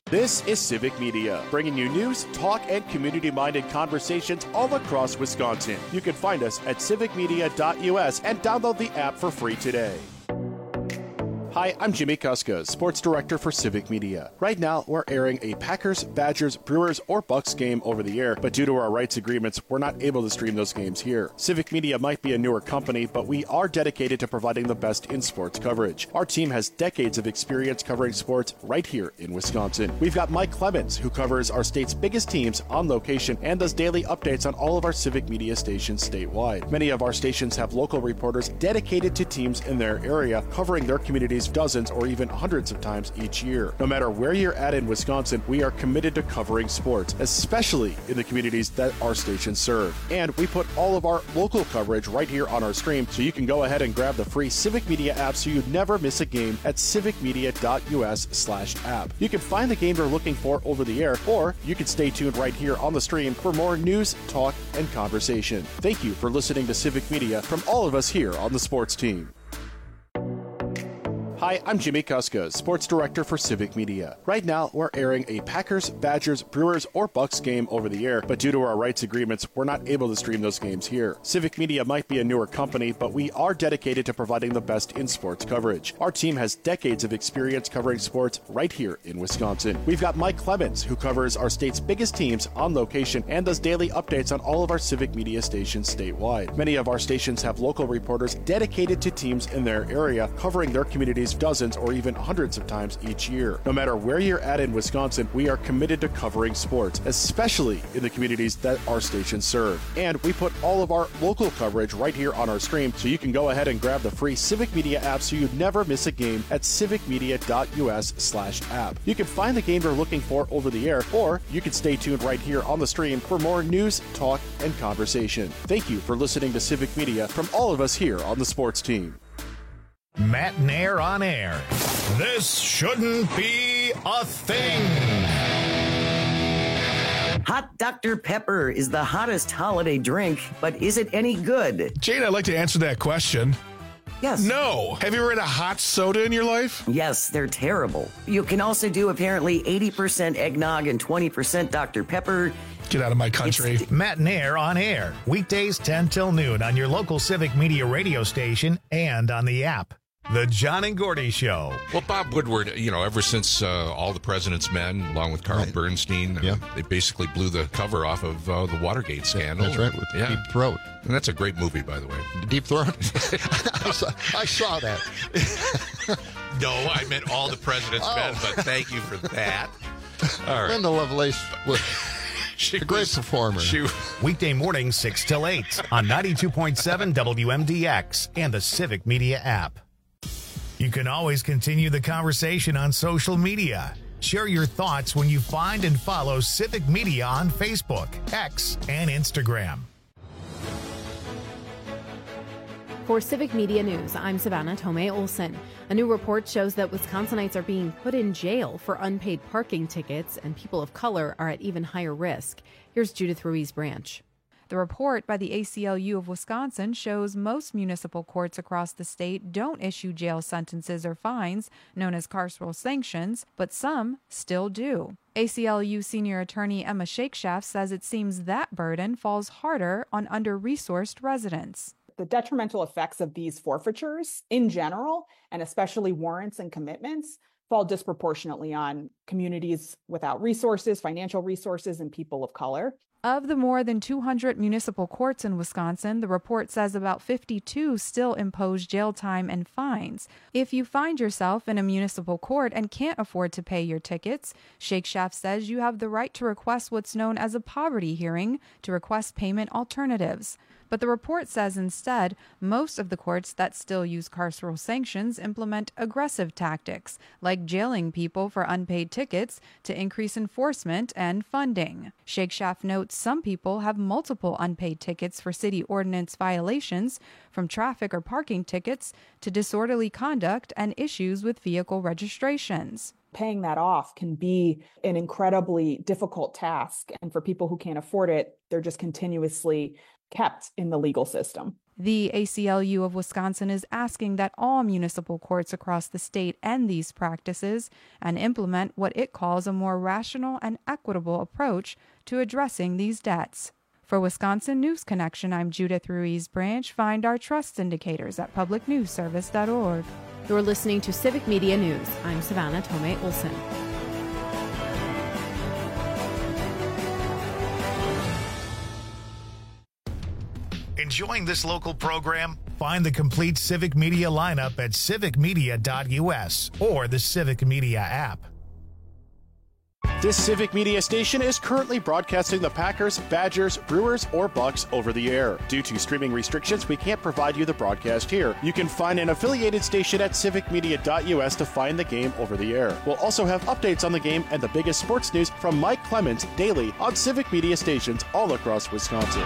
This is Civic Media, bringing you news, talk, and community-minded conversations all across Wisconsin. You can find us at civicmedia.us and download the app for free today. Hi, I'm Jimmy Kuska, Sports Director for Civic Media. Right now, we're airing a Packers, Badgers, Brewers, or Bucks game over the air, but due to our rights agreements, we're not able to stream those games here. Civic Media might be a newer company, but we are dedicated to providing the best in sports coverage. Our team has decades of experience covering sports right here in Wisconsin. We've got Mike Clemens, who covers our state's biggest teams on location and does daily updates on all of our Civic Media stations statewide. Many of our stations have local reporters dedicated to teams in their area, covering their communities dozens or even hundreds of times each year. No matter where you're at in Wisconsin, we are committed to covering sports, especially in the communities that our stations serve. And we put all of our local coverage right here on our stream, so you can go ahead and grab the free Civic Media app so you never miss a game at civicmedia.us/app. You can find the game you're looking for over the air, or you can stay tuned right here on the stream for more news, talk, and conversation. Thank you for listening to Civic Media from all of us here on the sports team. Hi, I'm Jimmy Kuska, Sports Director for Civic Media. Right now, we're airing a Packers, Badgers, Brewers, or Bucks game over the air, but due to our rights agreements, we're not able to stream those games here. Civic Media might be a newer company, but we are dedicated to providing the best in sports coverage. Our team has decades of experience covering sports right here in Wisconsin. We've got Mike Clemens, who covers our state's biggest teams on location and does daily updates on all of our Civic Media stations statewide. Many of our stations have local reporters dedicated to teams in their area, covering their communities dozens or even hundreds of times each year. No matter where you're at in Wisconsin, we are committed to covering sports, especially in the communities that our stations serve. And we put all of our local coverage right here on our stream, so you can go ahead and grab the free Civic Media app so you never miss a game at civicmedia.us/app. You can find the game you're looking for over the air, or you can stay tuned right here on the stream for more news, talk, and conversation. Thank you for listening to Civic Media from all of us here on the sports team. Matt Nair on air. This shouldn't be a thing. Hot Dr. Pepper is the hottest holiday drink, but is it any good? Jane, I'd like to answer that question. Yes. No. Have you ever had a hot soda in your life? Yes, they're terrible. You can also do apparently 80% eggnog and 20% Dr. Pepper. Get out of my country. Matt Nair on air. Weekdays 10 till noon on your local Civic Media radio station and on the app. The John and Gordy Show. Well, Bob Woodward, ever since All the President's Men, along with Carl Bernstein, they basically blew the cover off of the Watergate scandal. That's right, with Deep Throat. And that's a great movie, by the way. Deep Throat? I saw that. No, I meant All the President's Men, but thank you for that. All right. Linda Lovelace was a great performer. Weekday mornings 6 till 8 on 92.7 WMDX and the Civic Media app. You can always continue the conversation on social media. Share your thoughts when you find and follow Civic Media on Facebook, X, and Instagram. For Civic Media News, I'm Savannah Tomei Olson. A new report shows that Wisconsinites are being put in jail for unpaid parking tickets, and people of color are at even higher risk. Here's Judith Ruiz Branch. The report by the ACLU of Wisconsin shows most municipal courts across the state don't issue jail sentences or fines, known as carceral sanctions, but some still do. ACLU senior attorney Emma Shakeshaft says it seems that burden falls harder on under-resourced residents. The detrimental effects of these forfeitures in general, and especially warrants and commitments, fall disproportionately on communities without resources, financial resources, and people of color. Of the more than 200 municipal courts in Wisconsin, the report says about 52 still impose jail time and fines. If you find yourself in a municipal court and can't afford to pay your tickets, Shakeshaft says you have the right to request what's known as a poverty hearing to request payment alternatives. But the report says instead, most of the courts that still use carceral sanctions implement aggressive tactics, like jailing people for unpaid tickets to increase enforcement and funding. Shakeshaft notes some people have multiple unpaid tickets for city ordinance violations, from traffic or parking tickets to disorderly conduct and issues with vehicle registrations. Paying that off can be an incredibly difficult task. And for people who can't afford it, they're just continuously kept in the legal system. The ACLU of Wisconsin is asking that all municipal courts across the state end these practices and implement what it calls a more rational and equitable approach to addressing these debts. For Wisconsin News Connection, I'm Judith Ruiz Branch. Find our trust indicators at publicnewsservice.org. You're listening to Civic Media News. I'm Savannah Tomei Olson. Enjoying this local program? Find the complete Civic Media lineup at civicmedia.us or the Civic Media app. This Civic Media station is currently broadcasting the Packers, Badgers, Brewers, or Bucks over the air. Due to streaming restrictions, we can't provide you the broadcast here. You can find an affiliated station at civicmedia.us to find the game over the air. We'll also have updates on the game and the biggest sports news from Mike Clemens daily on Civic Media stations all across Wisconsin.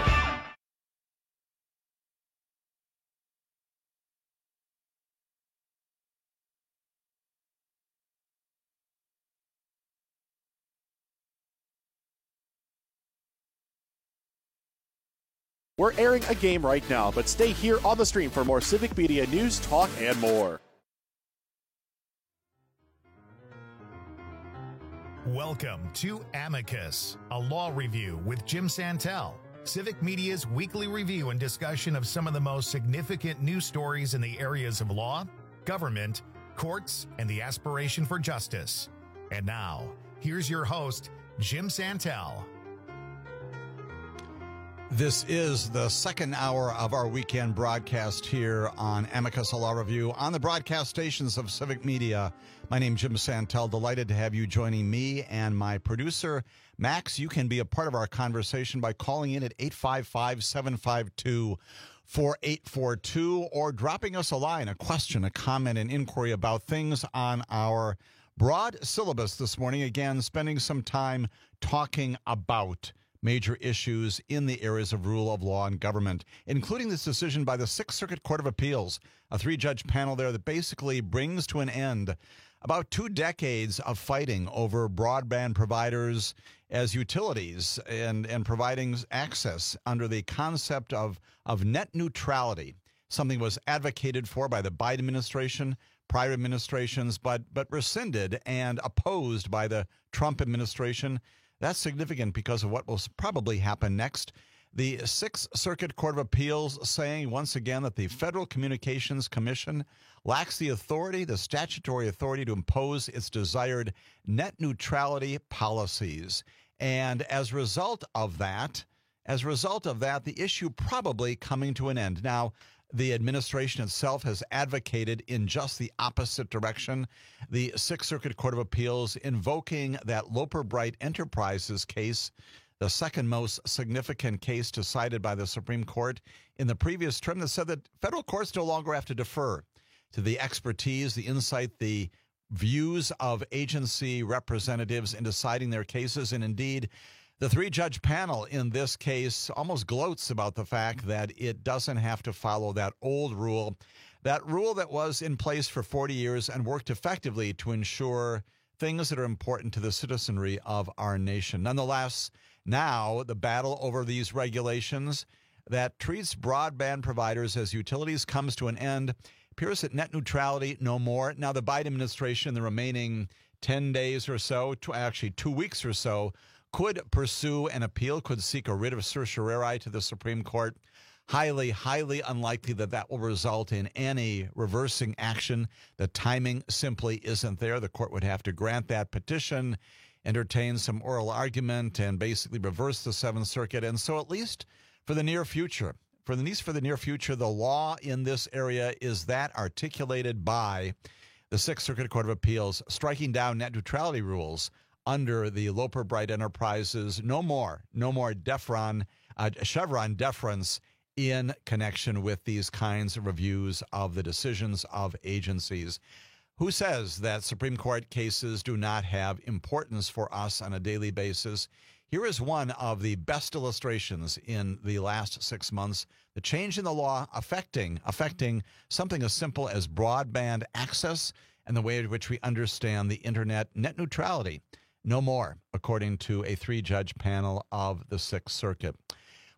We're airing a game right now, but stay here on the stream for more Civic Media news, talk, and more. Welcome to Amicus, a law review with Jim Santel, Civic Media's weekly review and discussion of some of the most significant news stories in the areas of law, government, courts, and the aspiration for justice. And now, here's your host, Jim Santel. This is the second hour of our weekend broadcast here on Amicus, a Law Review on the broadcast stations of Civic Media. My name's Jim Santel. Delighted to have you joining me and my producer, Max. You can be a part of our conversation by calling in at 855-752-4842 or dropping us a line, a question, a comment, an inquiry about things on our broad syllabus this morning. Again, spending some time talking about major issues in the areas of rule of law and government, including this decision by the Sixth Circuit Court of Appeals, a three-judge panel there that basically brings to an end about 2 decades of fighting over broadband providers as utilities and providing access under the concept of net neutrality. Something was advocated for by the Biden administration, prior administrations, but rescinded and opposed by the Trump administration. That's significant because of what will probably happen next. The Sixth Circuit Court of Appeals saying once again that the Federal Communications Commission lacks the authority, the statutory authority to impose its desired net neutrality policies. And as a result of that, the issue probably coming to an end. Now, the administration itself has advocated in just the opposite direction. The Sixth Circuit Court of Appeals invoking that Loper Bright Enterprises case, the second most significant case decided by the Supreme Court in the previous term, that said that federal courts no longer have to defer to the expertise, the insight, the views of agency representatives in deciding their cases. And indeed, the three-judge panel in this case almost gloats about the fact that it doesn't have to follow that old rule, that rule that was in place for 40 years and worked effectively to ensure things that are important to the citizenry of our nation. Nonetheless, now the battle over these regulations that treats broadband providers as utilities comes to an end. Appears that net neutrality no more. Now the Biden administration, the remaining 10 days or so, actually 2 weeks or so, could pursue an appeal, could seek a writ of certiorari to the Supreme Court. Highly, highly unlikely that that will result in any reversing action. The timing simply isn't there. The court would have to grant that petition, entertain some oral argument, and basically reverse the Seventh Circuit. And so at least for the near future, the law in this area is that articulated by the Sixth Circuit Court of Appeals, striking down net neutrality rules under the Loper Bright Enterprises. No more Chevron deference in connection with these kinds of reviews of the decisions of agencies. Who says that Supreme Court cases do not have importance for us on a daily basis? Here is one of the best illustrations in the last 6 months, the change in the law affecting something as simple as broadband access and the way in which we understand the internet. Net neutrality no more, according to a three-judge panel of the Sixth Circuit.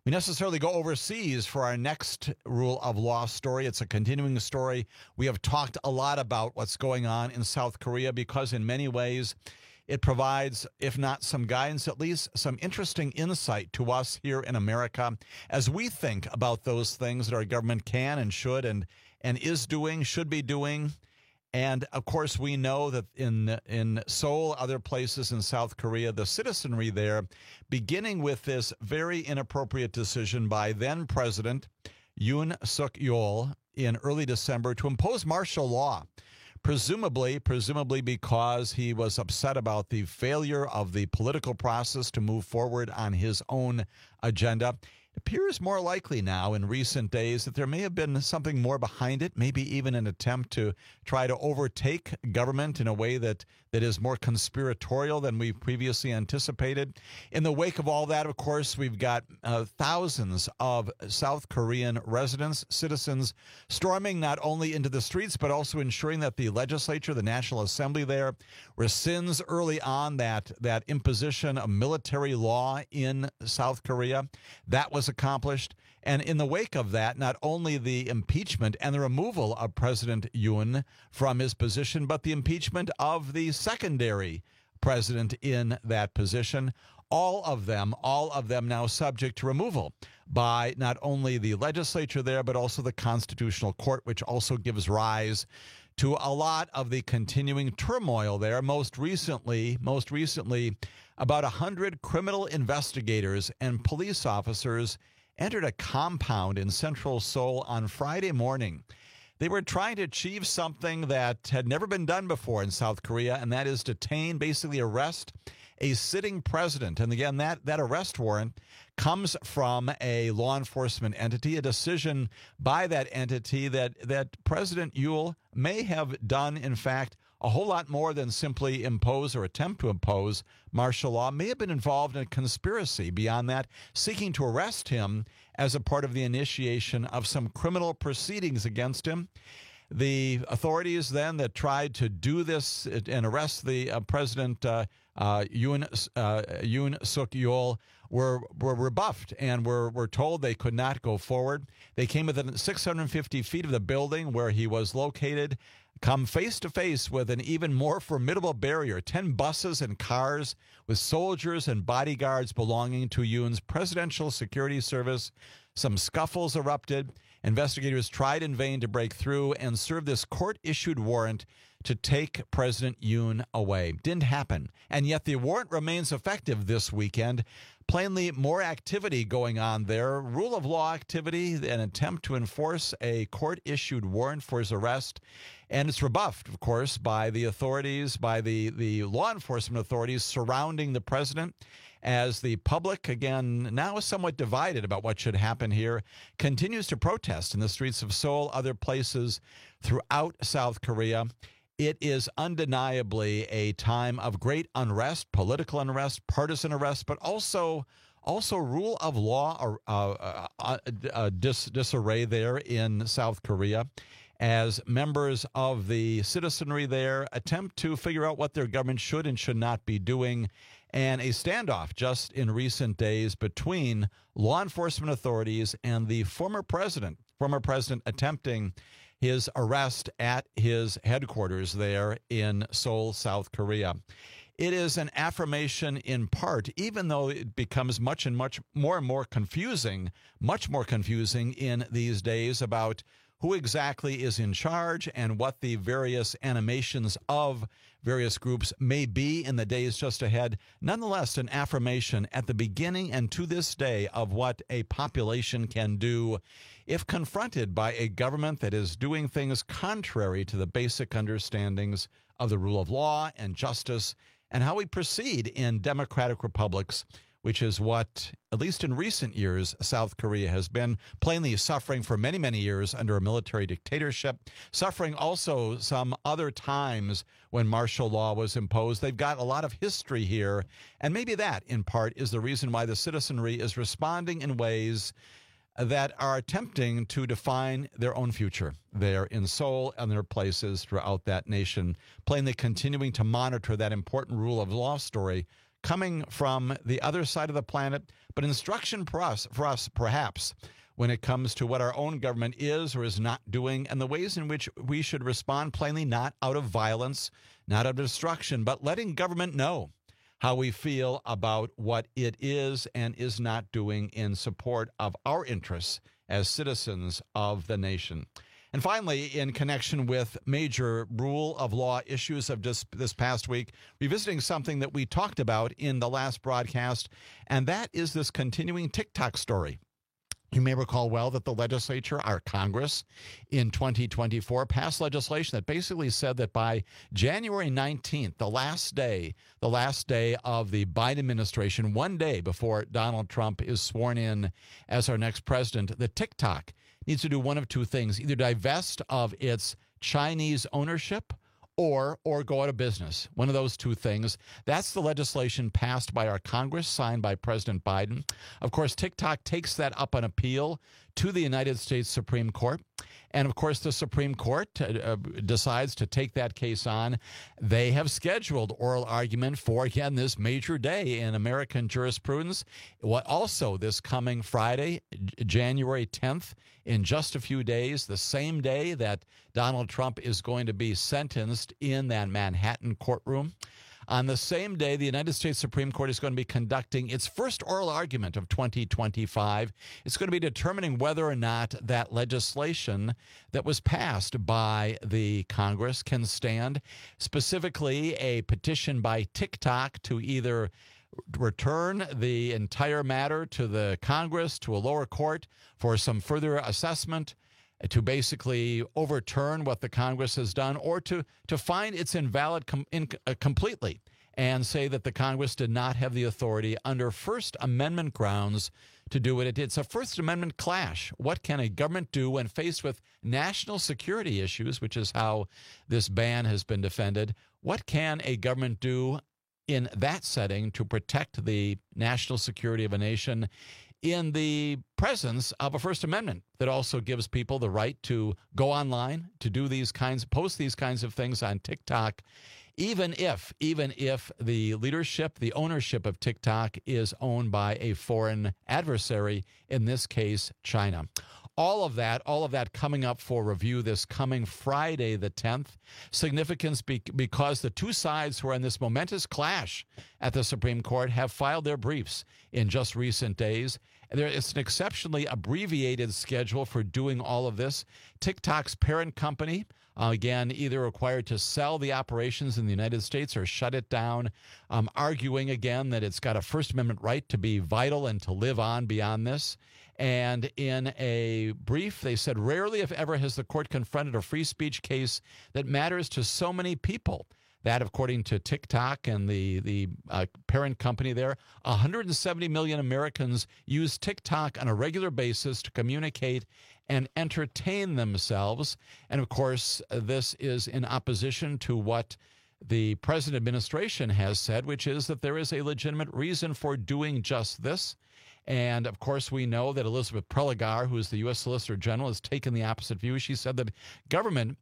we necessarily go overseas for our next rule of law story. It's a continuing story. We have talked a lot about what's going on in South Korea because in many ways it provides, if not some guidance, at least some interesting insight to us here in America as we think about those things that our government can and should and is doing, should be doing. And, of course, we know that in Seoul, other places in South Korea, the citizenry there, beginning with this very inappropriate decision by then-President Yoon Suk-yeol in early December to impose martial law, presumably because he was upset about the failure of the political process to move forward on his own agenda. It appears more likely now in recent days that there may have been something more behind it, maybe even an attempt to try to overtake government in a way that is more conspiratorial than we previously anticipated. In the wake of all that, of course, we've got thousands of South Korean residents, citizens, storming not only into the streets, but also ensuring that the legislature, the National Assembly there, rescinds early on that imposition of military law in South Korea. That was accomplished. And in the wake of that, not only the impeachment and the removal of President Yoon from his position, but the impeachment of the secondary president in that position, all of them now subject to removal by not only the legislature there, but also the Constitutional Court, which also gives rise to a lot of the continuing turmoil there. Most recently, about 100 criminal investigators and police officers entered a compound in central Seoul on Friday morning. They were trying to achieve something that had never been done before in South Korea, and that is detain, basically arrest, a sitting president. And again, that arrest warrant comes from a law enforcement entity, a decision by that entity that President Yoon may have done, in fact, a whole lot more than simply impose or attempt to impose martial law, may have been involved in a conspiracy beyond that, seeking to arrest him as a part of the initiation of some criminal proceedings against him. The authorities then that tried to do this and arrest the President Yoon Suk-yeol were rebuffed and were told they could not go forward. They came within 650 feet of the building where he was located, come face to face with an even more formidable barrier, 10 buses and cars with soldiers and bodyguards belonging to Yoon's Presidential Security Service. Some scuffles erupted. Investigators tried in vain to break through and serve this court-issued warrant to take President Yoon away. Didn't happen. And yet the warrant remains effective this weekend. Plainly more activity going on there. Rule of law activity, an attempt to enforce a court-issued warrant for his arrest. And it's rebuffed, of course, by the authorities, by the law enforcement authorities surrounding the president, as the public, again, now is somewhat divided about what should happen here, continues to protest in the streets of Seoul, other places throughout South Korea. It is undeniably a time of great unrest, political unrest, partisan unrest, but also rule of law disarray there in South Korea, as members of the citizenry there attempt to figure out what their government should and should not be doing. And a standoff just in recent days between law enforcement authorities and the former president attempting his arrest at his headquarters there in Seoul, South Korea. It is an affirmation in part, even though it becomes much more confusing in these days about who exactly is in charge and what the various animations of various groups may be in the days just ahead. Nonetheless, an affirmation at the beginning and to this day of what a population can do if confronted by a government that is doing things contrary to the basic understandings of the rule of law and justice and how we proceed in democratic republics, which is what, at least in recent years, South Korea has been, plainly suffering for many, many years under a military dictatorship, suffering also some other times when martial law was imposed. They've got a lot of history here, and maybe that, in part, is the reason why the citizenry is responding in ways that are attempting to define their own future there in Seoul and their places throughout that nation, plainly continuing to monitor that important rule of law story coming from the other side of the planet, but instruction for us perhaps, when it comes to what our own government is or is not doing and the ways in which we should respond plainly, not out of violence, not out of destruction, but letting government know how we feel about what it is and is not doing in support of our interests as citizens of the nation. And finally, in connection with major rule of law issues of just this past week, revisiting something that we talked about in the last broadcast, and that is this continuing TikTok story. You may recall well that the legislature, our Congress, in 2024 passed legislation that basically said that by January 19th, the last day of the Biden administration, one day before Donald Trump is sworn in as our next president, that TikTok needs to do one of two things: either divest of its Chinese ownership or go out of business. One of those two things. That's the legislation passed by our Congress, signed by President Biden. Of course, TikTok takes that up on appeal to the United States Supreme Court. And of course, the Supreme Court decides to take that case on. They have scheduled oral argument for, again, this major day in American jurisprudence. Also this coming Friday, January 10th, in just a few days, the same day that Donald Trump is going to be sentenced in that Manhattan courtroom. On the same day, the United States Supreme Court is going to be conducting its first oral argument of 2025. It's going to be determining whether or not that legislation that was passed by the Congress can stand, specifically a petition by TikTok to either return the entire matter to the Congress, to a lower court for some further assessment, to basically overturn what the Congress has done, or to find it's invalid completely and say that the Congress did not have the authority under First Amendment grounds to do what it did. It's a First Amendment clash. What can a government do when faced with national security issues, which is how this ban has been defended? What can a government do in that setting to protect the national security of a nation in the presence of a First Amendment that also gives people the right to go online, to do post these kinds of things on TikTok, even if the leadership, the ownership of TikTok is owned by a foreign adversary, in this case, China. All of that coming up for review this coming Friday, the 10th. Significance because the two sides who are in this momentous clash at the Supreme Court have filed their briefs in just recent days. It's an exceptionally abbreviated schedule for doing all of this. TikTok's parent company, again, either required to sell the operations in the United States or shut it down, arguing again that it's got a First Amendment right to be vital and to live on beyond this. And in a brief, they said, rarely, if ever, has the court confronted a free speech case that matters to so many people. That, according to TikTok and the parent company there, 170 million Americans use TikTok on a regular basis to communicate and entertain themselves. And, of course, this is in opposition to what the present administration has said, which is that there is a legitimate reason for doing just this. And, of course, we know that Elizabeth Prelogar, who is the U.S. Solicitor General, has taken the opposite view. She said that the government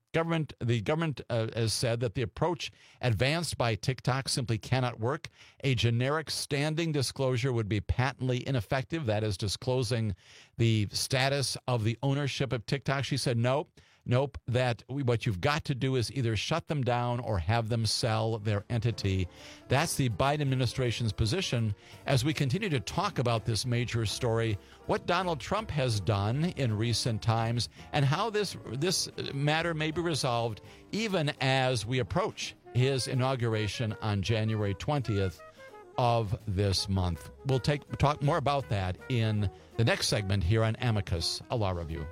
has said that the approach advanced by TikTok simply cannot work. A generic standing disclosure would be patently ineffective. That is disclosing the status of the ownership of TikTok. She said, nope, that what you've got to do is either shut them down or have them sell their entity. That's the Biden administration's position as we continue to talk about this major story, what Donald Trump has done in recent times, and how this matter may be resolved even as we approach his inauguration on January 20th of this month. We'll talk more about that in the next segment here on Amicus, a Law Review.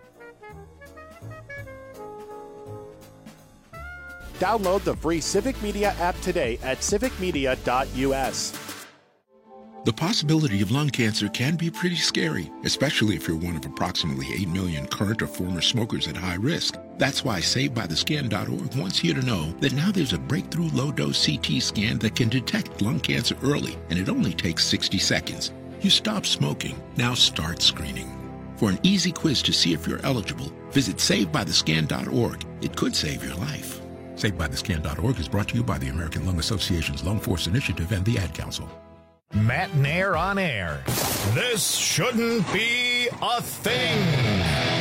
Download the free Civic Media app today at civicmedia.us. The possibility of lung cancer can be pretty scary, especially if you're one of approximately 8 million current or former smokers at high risk. That's why SaveByTheScan.org wants you to know that now there's a breakthrough low-dose CT scan that can detect lung cancer early, and it only takes 60 seconds. You stop smoking, now start screening. For an easy quiz to see if you're eligible, visit SaveByTheScan.org. It could save your life. SaveByTheScan.org is brought to you by the American Lung Association's Lung Force Initiative and the Ad Council. Matt Nair on air. This shouldn't be a thing.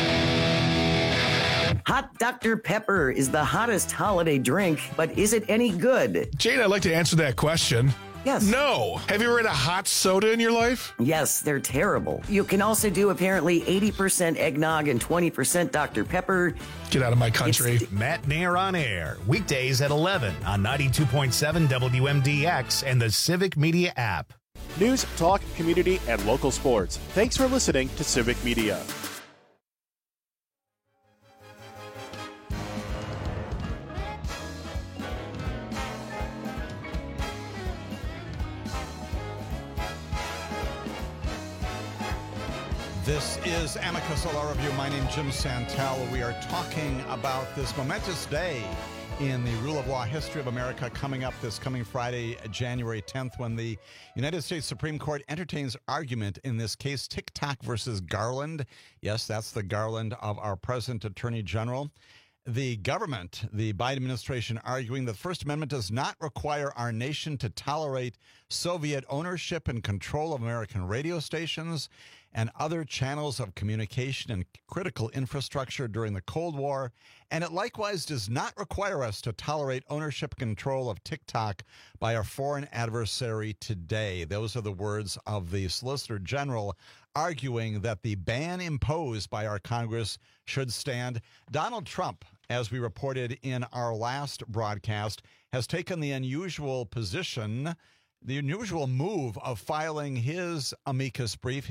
Hot Dr. Pepper is the hottest holiday drink, but is it any good? Jane, I'd like to answer that question. Yes. No. Have you ever had a hot soda in your life? Yes, they're terrible. You can also do apparently 80% eggnog and 20% Dr. Pepper. Get out of my country. Matt Nair on air. Weekdays at 11 on 92.7 WMDX and the Civic Media app. News, talk, community, and local sports. Thanks for listening to Civic Media. This is Amicus Law Review. My name is Jim Santel. We are talking about this momentous day in the rule of law history of America coming up this coming Friday, January 10th, when the United States Supreme Court entertains argument in this case, TikTok versus Garland. Yes, that's the Garland of our present Attorney General. The government, the Biden administration, arguing the First Amendment does not require our nation to tolerate Soviet ownership and control of American radio stations and other channels of communication and critical infrastructure during the Cold War, and it likewise does not require us to tolerate ownership and control of TikTok by our foreign adversary today. Those are the words of the Solicitor General arguing that the ban imposed by our Congress should stand. Donald Trump, as we reported in our last broadcast, has taken the unusual position, the unusual move of filing his amicus brief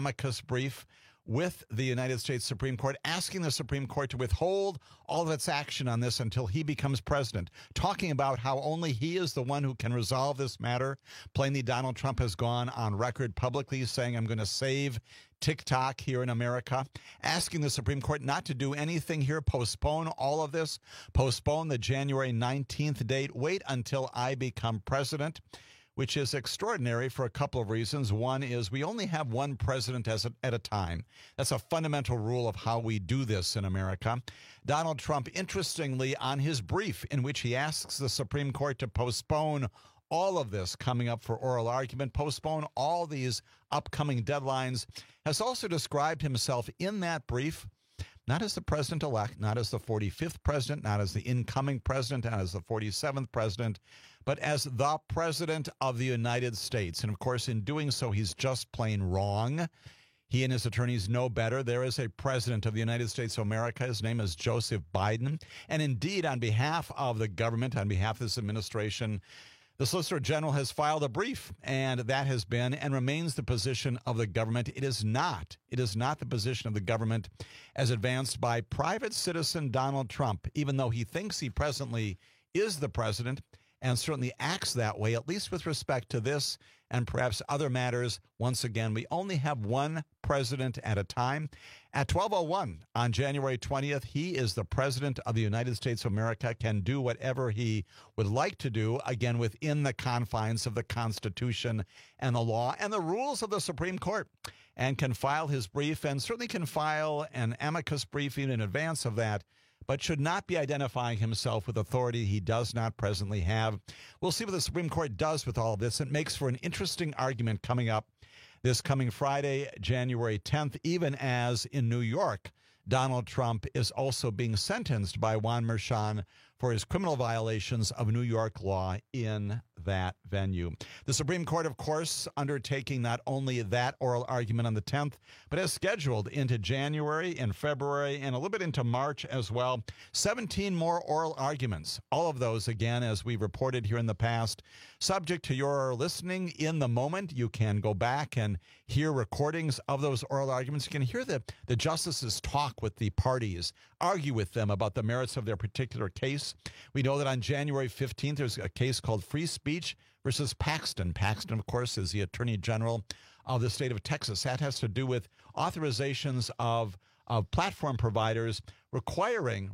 with the United States Supreme Court, asking the Supreme Court to withhold all of its action on this until he becomes president, talking about how only he is the one who can resolve this matter. Plainly, Donald Trump has gone on record publicly saying, I'm going to save TikTok here in America, asking the Supreme Court not to do anything here, postpone all of this, postpone the January 19th date, wait until I become president, which is extraordinary for a couple of reasons. One is we only have one president at a time. That's a fundamental rule of how we do this in America. Donald Trump, interestingly, on his brief in which he asks the Supreme Court to postpone all of this coming up for oral argument, postpone all these upcoming deadlines, has also described himself in that brief not as the president-elect, not as the 45th president, not as the incoming president, not as the 47th president, but as the president of the United States. And, of course, in doing so, he's just plain wrong. He and his attorneys know better. There is a president of the United States of America. His name is Joseph Biden. And, indeed, on behalf of the government, on behalf of this administration, the Solicitor General has filed a brief, and that has been and remains the position of the government. It is not the position of the government as advanced by private citizen Donald Trump, even though he thinks he presently is the president and certainly acts that way, at least with respect to this and perhaps other matters. Once again, we only have one president at a time. At 12:01 on January 20th, he is the president of the United States of America, can do whatever he would like to do, again, within the confines of the Constitution and the law and the rules of the Supreme Court, and can file his brief and certainly can file an amicus briefing in advance of that, but should not be identifying himself with authority he does not presently have. We'll see what the Supreme Court does with all of this. It makes for an interesting argument coming up this coming Friday, January 10th, even as in New York, Donald Trump is also being sentenced by Juan Merchan for his criminal violations of New York law in that venue. The Supreme Court, of course, undertaking not only that oral argument on the 10th, but has scheduled into January and February and a little bit into March as well, 17 more oral arguments. All of those, again, as we reported here in the past, subject to your listening in the moment. You can go back and hear recordings of those oral arguments. You can hear the justices talk with the parties, argue with them about the merits of their particular case. We know that on January 15th, there's a case called Free Speech versus Paxton. Paxton, of course, is the Attorney General of the state of Texas. That has to do with authorizations of platform providers requiring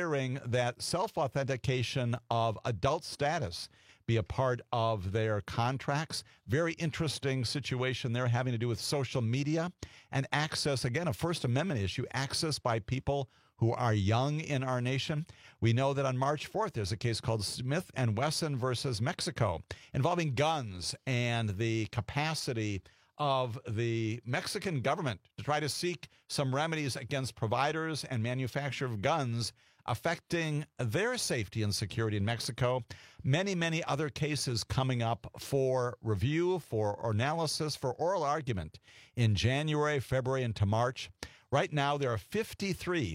that self-authentication of adult status be a part of their contracts. Very interesting situation there having to do with social media and access, again, a First Amendment issue, access by people who are young in our nation. We know that on March 4th, there's a case called Smith & Wesson versus Mexico involving guns and the capacity of the Mexican government to try to seek some remedies against providers and manufacturers of guns affecting their safety and security in Mexico. Many, many other cases coming up for review, for analysis, for oral argument in January, February, and to March. Right now, there are 53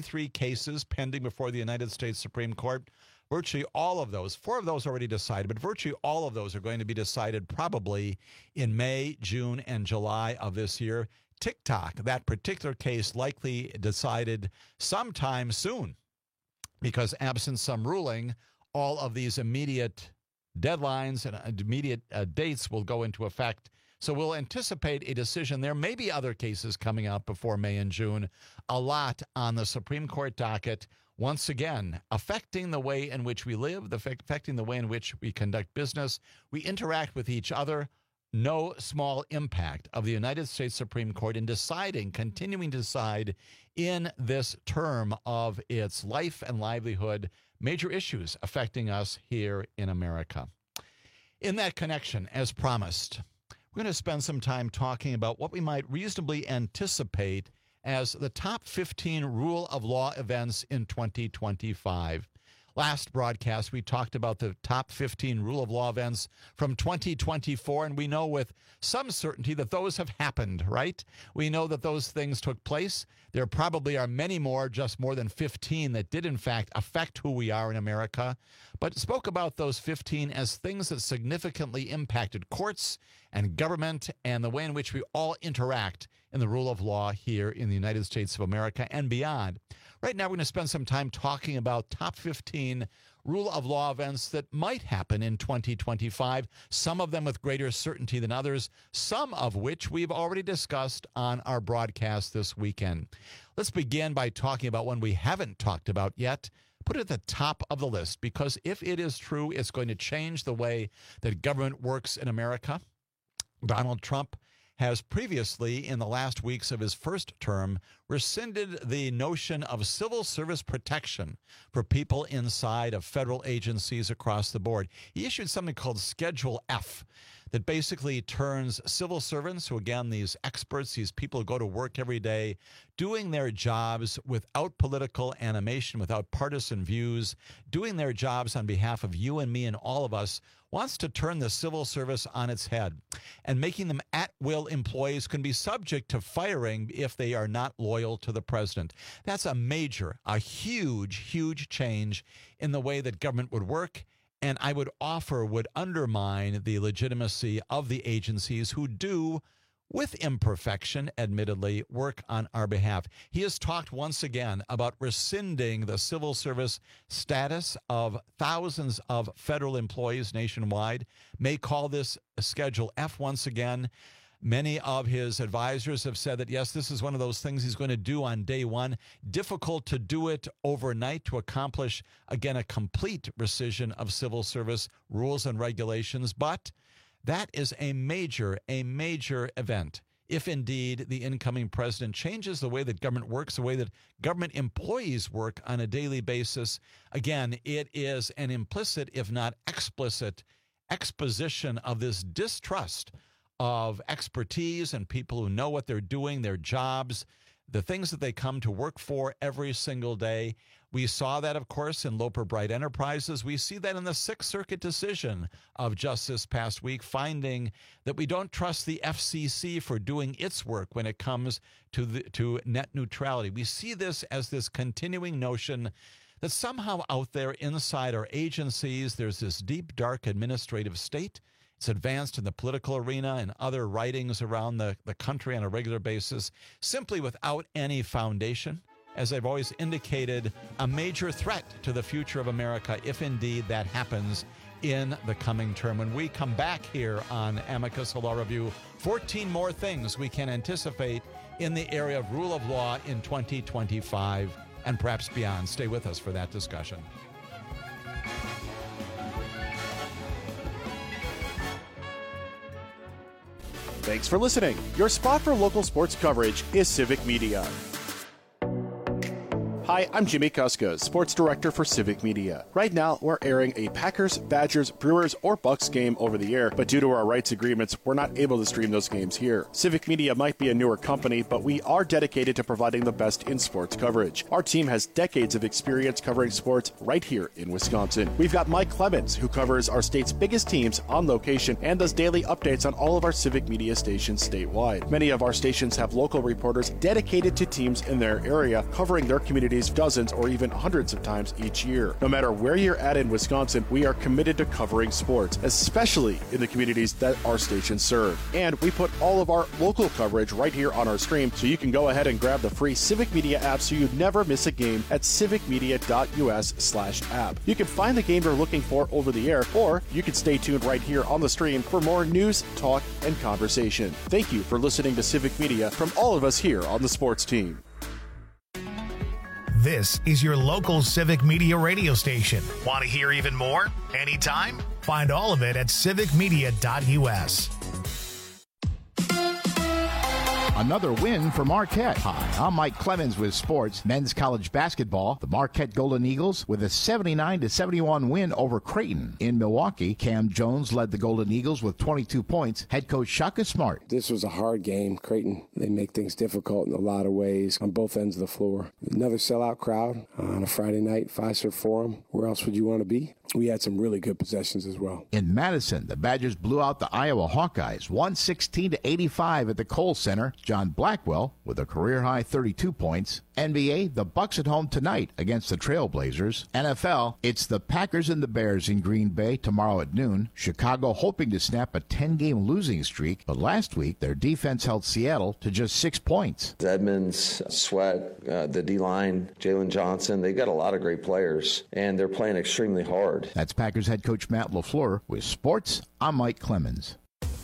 cases pending before the United States Supreme Court. Virtually all of those, 4 of those already decided, but virtually all of those are going to be decided probably in May, June, and July of this year. TikTok, that particular case, likely decided sometime soon, because absent some ruling, all of these immediate deadlines and immediate dates will go into effect. So we'll anticipate a decision. There may be other cases coming out before May and June, a lot on the Supreme Court docket, once again, affecting the way in which we live, affecting the way in which we conduct business, we interact with each other. No small impact of the United States Supreme Court in deciding, continuing to decide in this term of its life and livelihood, major issues affecting us here in America. In that connection, as promised, we're going to spend some time talking about what we might reasonably anticipate as the top 15 rule of law events in 2025. Last broadcast, we talked about the top 15 rule of law events from 2024, and we know with some certainty that those have happened, right? We know that those things took place. There probably are many more, just more than 15, that did in fact affect who we are in America, but spoke about those 15 as things that significantly impacted courts and government and the way in which we all interact in the rule of law here in the United States of America and beyond. Right now, we're going to spend some time talking about top 15 rule of law events that might happen in 2025, some of them with greater certainty than others, some of which we've already discussed on our broadcast this weekend. Let's begin by talking about one we haven't talked about yet. Put it at the top of the list, because if it is true, it's going to change the way that government works in America. Donald Trump has previously, in the last weeks of his first term, rescinded the notion of civil service protection for people inside of federal agencies across the board. He issued something called Schedule F that basically turns civil servants, who again, these experts, these people who go to work every day, doing their jobs without political animation, without partisan views, doing their jobs on behalf of you and me and all of us, wants to turn the civil service on its head, and making them at-will employees can be subject to firing if they are not loyal to the president. That's a huge change in the way that government would work, and I would offer would undermine the legitimacy of the agencies who do, with imperfection, admittedly, work on our behalf. He has talked once again about rescinding the civil service status of thousands of federal employees nationwide. May call this Schedule F once again. Many of his advisors have said that, yes, this is one of those things he's going to do on day one. Difficult to do it overnight to accomplish, again, a complete rescission of civil service rules and regulations, but that is a major event. If indeed the incoming president changes the way that government works, the way that government employees work on a daily basis, again, it is an implicit, if not explicit, exposition of this distrust of expertise and people who know what they're doing, their jobs, the things that they come to work for every single day. We saw that, of course, in Loper Bright Enterprises. We see that in the Sixth Circuit decision of just this past week, finding that we don't trust the FCC for doing its work when it comes to net neutrality. We see this as this continuing notion that somehow out there inside our agencies, there's this deep, dark administrative state. It's advanced in the political arena and other writings around the country on a regular basis, simply without any foundation. As I've always indicated, a major threat to the future of America, if indeed that happens in the coming term. When we come back here on Amicus Law Review, 14 more things we can anticipate in the area of rule of law in 2025 and perhaps beyond. Stay with us for that discussion. Thanks for listening. Your spot for local sports coverage is Civic Media. Hi, I'm Jimmy Kuska, Sports Director for Civic Media. Right now, we're airing a Packers, Badgers, Brewers, or Bucks game over the air, but due to our rights agreements, we're not able to stream those games here. Civic Media might be a newer company, but we are dedicated to providing the best in sports coverage. Our team has decades of experience covering sports right here in Wisconsin. We've got Mike Clemens, who covers our state's biggest teams on location and does daily updates on all of our Civic Media stations statewide. Many of our stations have local reporters dedicated to teams in their area, covering their communities dozens or even hundreds of times each year. No matter where you're at in Wisconsin, we are committed to covering sports, especially in the communities that our stations serve. And we put all of our local coverage right here on our stream, so you can go ahead and grab the free Civic Media app so you never miss a game at civicmedia.us/app. You can find the game you're looking for over the air, or you can stay tuned right here on the stream for more news, talk, and conversation. Thank you for listening to Civic Media from all of us here on the sports team. This is your local Civic Media radio station. Want to hear even more? Anytime? Find all of it at civicmedia.us. Another win for Marquette. Hi, I'm Mike Clemens with sports. Men's college basketball. The Marquette Golden Eagles with a 79-71 win over Creighton. In Milwaukee, Cam Jones led the Golden Eagles with 22 points. Head coach Shaka Smart. This was a hard game. Creighton, they make things difficult in a lot of ways on both ends of the floor. Another sellout crowd on a Friday night, Fiserv Forum. Where else would you want to be? We had some really good possessions as well. In Madison, the Badgers blew out the Iowa Hawkeyes 116-85 at the Kohl Center. John Blackwell with a career-high 32 points. NBA, the Bucks at home tonight against the Trailblazers. NFL, it's the Packers and the Bears in Green Bay tomorrow at noon. Chicago hoping to snap a 10-game losing streak, but last week their defense held Seattle to just 6 points. Edmonds, Sweat, the D-line, Jalen Johnson, they've got a lot of great players, and they're playing extremely hard. That's Packers head coach Matt LaFleur. With sports, I'm Mike Clemens.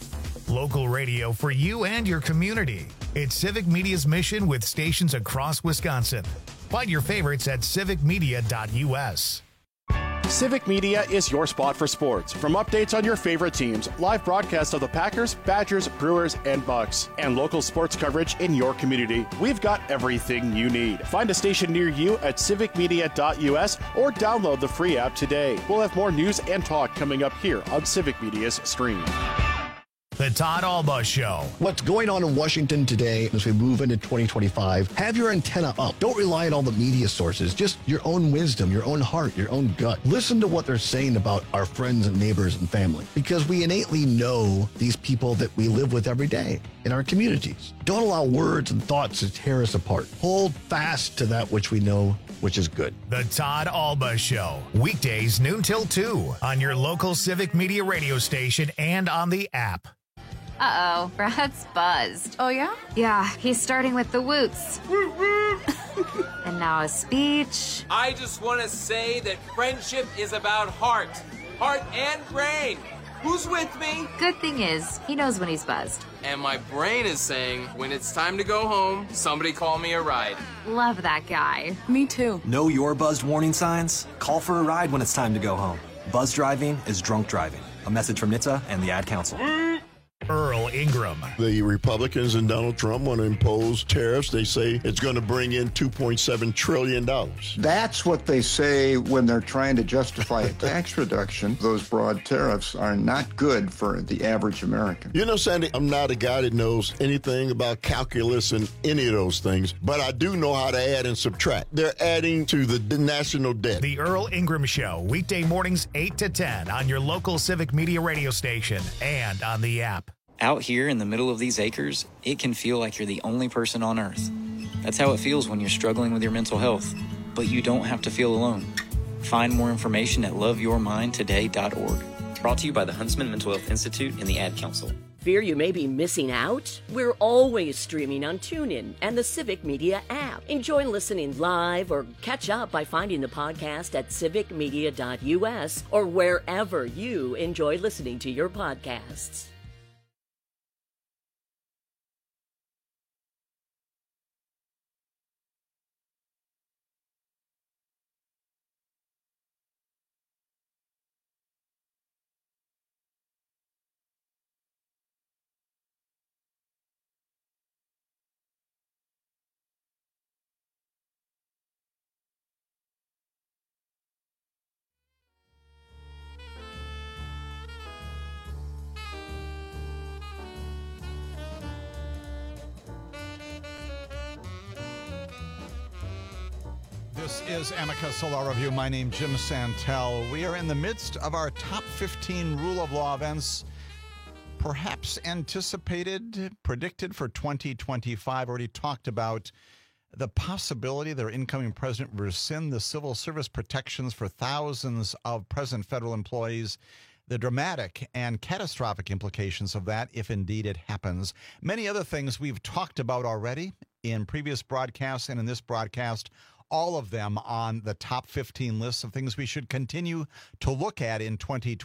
Local radio for you and your community. It's Civic Media's mission with stations across Wisconsin. Find your favorites at civicmedia.us. Civic Media is your spot for sports. From updates on your favorite teams, live broadcasts of the Packers, Badgers, Brewers, and Bucks, and local sports coverage in your community, we've got everything you need. Find a station near you at civicmedia.us or download the free app today. We'll have more news and talk coming up here on Civic Media's stream. The Todd Alba Show. What's going on in Washington today as we move into 2025? Have your antenna up. Don't rely on all the media sources. Just your own wisdom, your own heart, your own gut. Listen to what they're saying about our friends and neighbors and family, because we innately know these people that we live with every day in our communities. Don't allow words and thoughts to tear us apart. Hold fast to that which we know, which is good. The Todd Alba Show. Weekdays noon till 2 on your local Civic Media radio station and on the app. Uh-oh, Brad's buzzed. Oh, yeah? Yeah, he's starting with the woots. And now a speech. I just want to say that friendship is about heart and brain. Who's with me? Good thing is, he knows when he's buzzed. And my brain is saying, when it's time to go home, somebody call me a ride. Love that guy. Me too. Know your buzzed warning signs? Call for a ride when it's time to go home. Buzz driving is drunk driving. A message from NHTSA and the Ad Council. Earl Ingram. The Republicans and Donald Trump want to impose tariffs. They say it's going to bring in $2.7 trillion. That's what they say when they're trying to justify a tax reduction. Those broad tariffs are not good for the average American. You know, Sandy, I'm not a guy that knows anything about calculus and any of those things, but I do know how to add and subtract. They're adding to the national debt. The Earl Ingram Show, weekday mornings 8 to 10 on your local Civic Media radio station and on the app. Out here in the middle of these acres, it can feel like you're the only person on earth. That's how it feels when you're struggling with your mental health. But you don't have to feel alone. Find more information at loveyourmindtoday.org. Brought to you by the Huntsman Mental Health Institute and the Ad Council. Fear you may be missing out? We're always streaming on TuneIn and the Civic Media app. Enjoy listening live or catch up by finding the podcast at civicmedia.us or wherever you enjoy listening to your podcasts. This is Amicus Law Review. My name is Jim Santel. We are in the midst of our top 15 rule of law events, perhaps anticipated, predicted for 2025. Already talked about the possibility that our incoming president will rescind the civil service protections for thousands of present federal employees, the dramatic and catastrophic implications of that if indeed it happens. Many other things we've talked about already in previous broadcasts and in this broadcast, all of them on the top 15 lists of things we should continue to look at in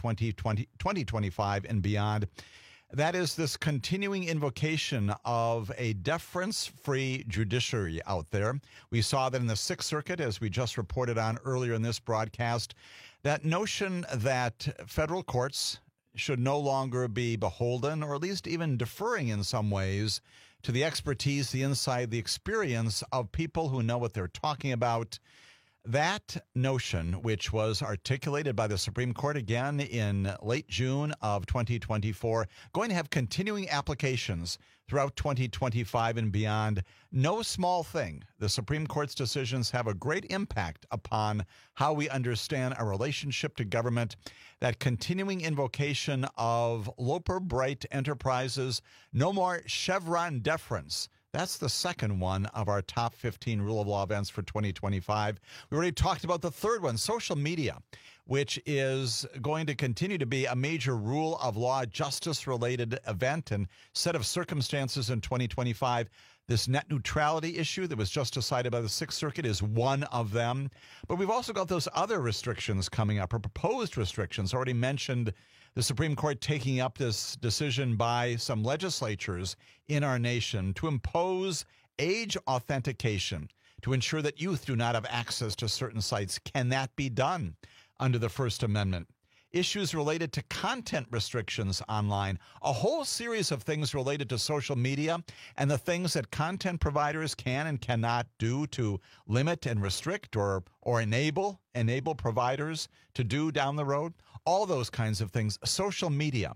2025 and beyond. That is this continuing invocation of a deference-free judiciary out there. We saw that in the Sixth Circuit, as we just reported on earlier in this broadcast, that notion that federal courts should no longer be beholden, or at least even deferring in some ways, to the expertise, the insight, the experience of people who know what they're talking about. That notion, which was articulated by the Supreme Court again in late June of 2024, going to have continuing applications throughout 2025 and beyond. No small thing. The Supreme Court's decisions have a great impact upon how we understand our relationship to government. That continuing invocation of Loper-Bright enterprises, no more Chevron deference. That's the second one of our top 15 rule of law events for 2025. We already talked about the third one, social media, which is going to continue to be a major rule of law, justice-related event and set of circumstances in 2025. This net neutrality issue that was just decided by the Sixth Circuit is one of them. But we've also got those other restrictions coming up, or proposed restrictions. Already mentioned the Supreme Court taking up this decision by some legislatures in our nation to impose age authentication to ensure that youth do not have access to certain sites. Can that be done under the First Amendment? Issues related to content restrictions online, a whole series of things related to social media and the things that content providers can and cannot do to limit and restrict or enable providers to do down the road. All those kinds of things. Social media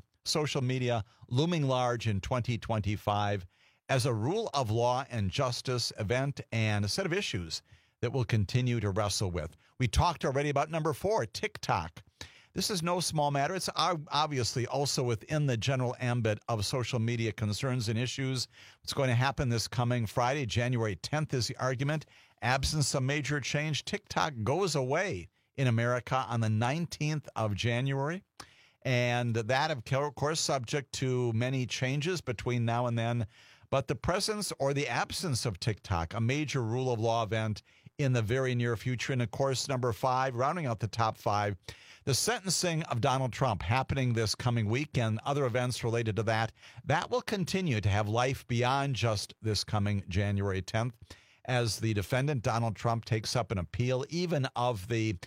looming large in 2025 as a rule of law and justice event and a set of issues that we'll continue to wrestle with. We talked already about number 4, TikTok. This is no small matter. It's obviously also within the general ambit of social media concerns and issues. What's going to happen this coming Friday, January 10th, is the argument. Absent some major change, TikTok goes away in America on the 19th of January. And that, of course, subject to many changes between now and then. But the presence or the absence of TikTok, a major rule of law event in the very near future. And, of course, number 5, rounding out the top 5, the sentencing of Donald Trump happening this coming week and other events related to that. That will continue to have life beyond just this coming January 10th as the defendant, Donald Trump, takes up an appeal even of the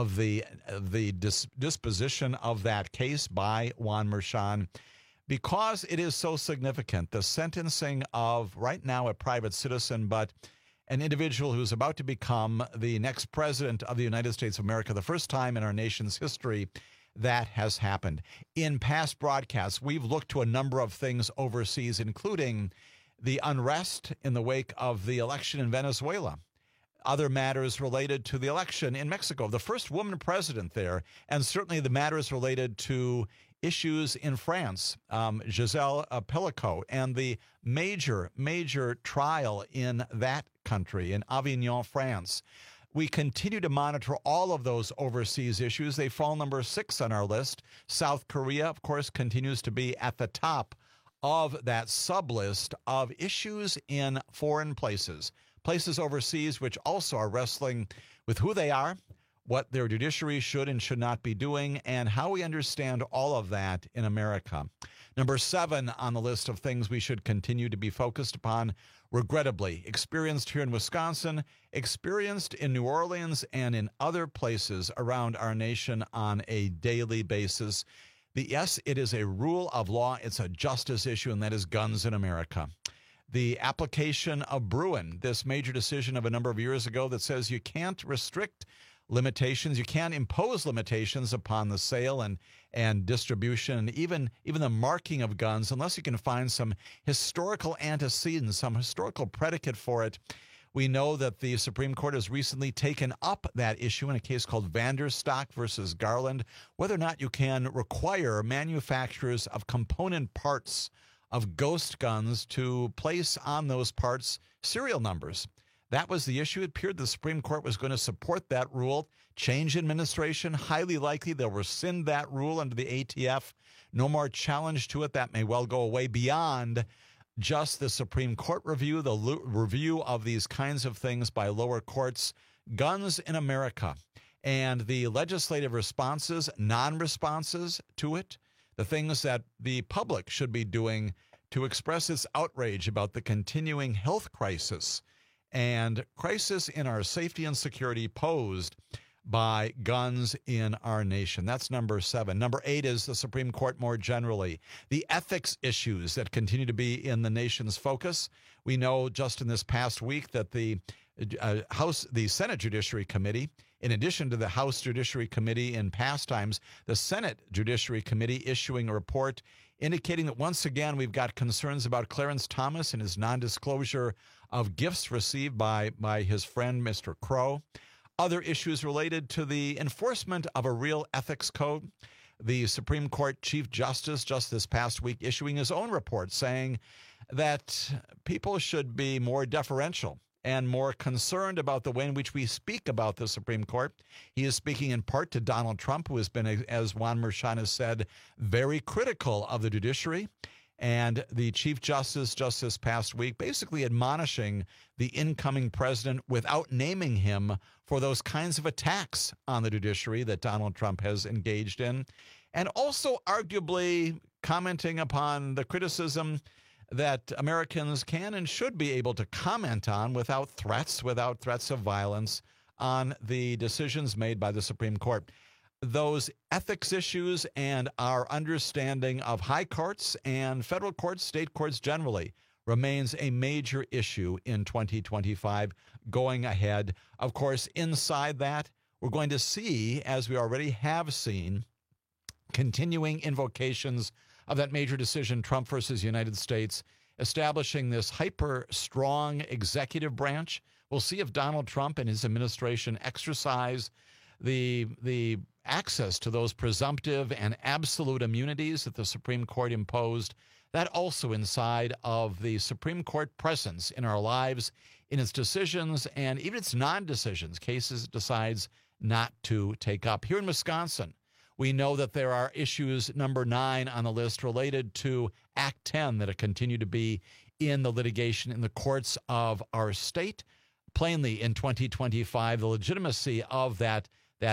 disposition of that case by Juan Merchan. Because it is so significant, the sentencing of right now a private citizen, but an individual who's about to become the next president of the United States of America, the first time in our nation's history that has happened. In past broadcasts, we've looked to a number of things overseas, including the unrest in the wake of the election in Venezuela, other matters related to the election in Mexico, the first woman president there, and certainly the matters related to issues in France, Giselle Picot, and the major trial in that country, in Avignon, France. We continue to monitor all of those overseas issues. They fall number 6 on our list. South Korea, of course, continues to be at the top of that sub-list of issues in foreign places overseas which also are wrestling with who they are, what their judiciary should and should not be doing, and how we understand all of that in America. Number 7 on the list of things we should continue to be focused upon, regrettably, experienced here in Wisconsin, experienced in New Orleans, and in other places around our nation on a daily basis. Yes, it is a rule of law. It's a justice issue, and that is guns in America. The application of Bruen, this major decision of a number of years ago that says you can't restrict limitations, you can't impose limitations upon the sale and distribution, and even the marking of guns, unless you can find some historical antecedent, some historical predicate for it. We know that the Supreme Court has recently taken up that issue in a case called Vanderstock versus Garland, whether or not you can require manufacturers of component parts of ghost guns to place on those parts serial numbers. That was the issue. It appeared the Supreme Court was going to support that rule. Change administration, highly likely they'll rescind that rule under the ATF. No more challenge to it. That may well go away beyond just the Supreme Court review, the review of these kinds of things by lower courts. Guns in America and the legislative responses, non-responses to it, the things that the public should be doing to express its outrage about the continuing health crisis and crisis in our safety and security posed by guns in our nation. That's number 7. Number 8 is the Supreme Court more generally. The ethics issues that continue to be in the nation's focus. We know just in this past week that the Senate Judiciary Committee, in addition to the House Judiciary Committee in past times, the Senate Judiciary Committee issuing a report indicating that once again we've got concerns about Clarence Thomas and his non-disclosure of gifts received by his friend Mr. Crow. Other issues related to the enforcement of a real ethics code. The Supreme Court Chief Justice just this past week issuing his own report saying that people should be more deferential and more concerned about the way in which we speak about the Supreme Court. He is speaking in part to Donald Trump, who has been, as Juan Merchan has said, very critical of the judiciary. And the Chief Justice just this past week basically admonishing the incoming president without naming him for those kinds of attacks on the judiciary that Donald Trump has engaged in. And also arguably commenting upon the criticism that Americans can and should be able to comment on without threats of violence on the decisions made by the Supreme Court. Those ethics issues and our understanding of high courts and federal courts, state courts generally, remains a major issue in 2025 going ahead. Of course, inside that, we're going to see, as we already have seen, continuing invocations of that major decision, Trump versus United States, establishing this hyper-strong executive branch. We'll see if Donald Trump and his administration exercise the access to those presumptive and absolute immunities that the Supreme Court imposed. That also inside of the Supreme Court presence in our lives, in its decisions and even its non-decisions, cases it decides not to take up. Here in Wisconsin, we know that there are issues, number 9 on the list, related to Act 10 that continue to be in the litigation in the courts of our state. Plainly, in 2025, the legitimacy of that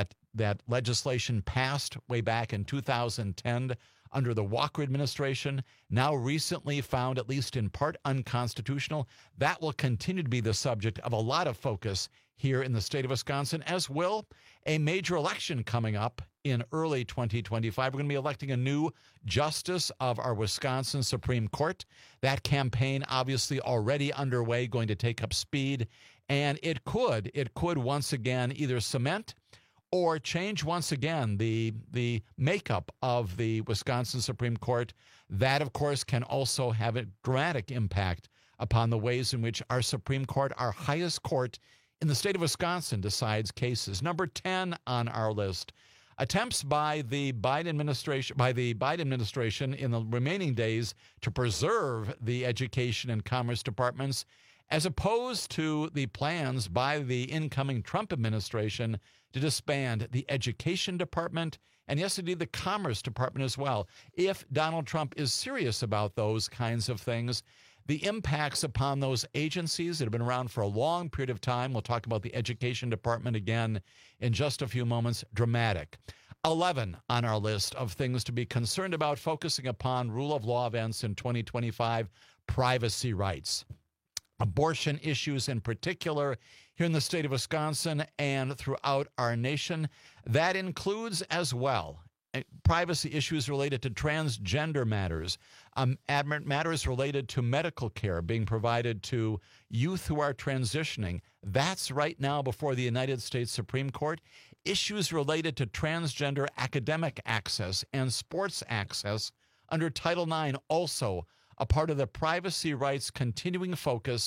legislation passed way back in 2010 under the Walker administration, now recently found at least in part unconstitutional. That will continue to be the subject of a lot of focus here in the state of Wisconsin, as will a major election coming up in early 2025. We're going to be electing a new justice of our Wisconsin Supreme Court. That campaign obviously already underway, going to take up speed, and it could once again either cement or change once again the makeup of the Wisconsin Supreme Court. That, of course, can also have a dramatic impact upon the ways in which our Supreme Court, our highest court in the state of Wisconsin, decides cases. Number 10 on our list, attempts by the Biden administration in the remaining days to preserve the education and commerce departments, as opposed to the plans by the incoming Trump administration to disband the Education Department and, yes, indeed, the Commerce Department as well. If Donald Trump is serious about those kinds of things, the impacts upon those agencies that have been around for a long period of time, we'll talk about the Education Department again in just a few moments, dramatic. 11 on our list of things to be concerned about, focusing upon rule of law events in 2025, privacy rights. Abortion issues in particular here in the state of Wisconsin and throughout our nation. That includes as well privacy issues related to transgender matters, matters related to medical care being provided to youth who are transitioning. That's right now before the United States Supreme Court. Issues related to transgender academic access and sports access under Title IX, also a part of the privacy rights continuing focus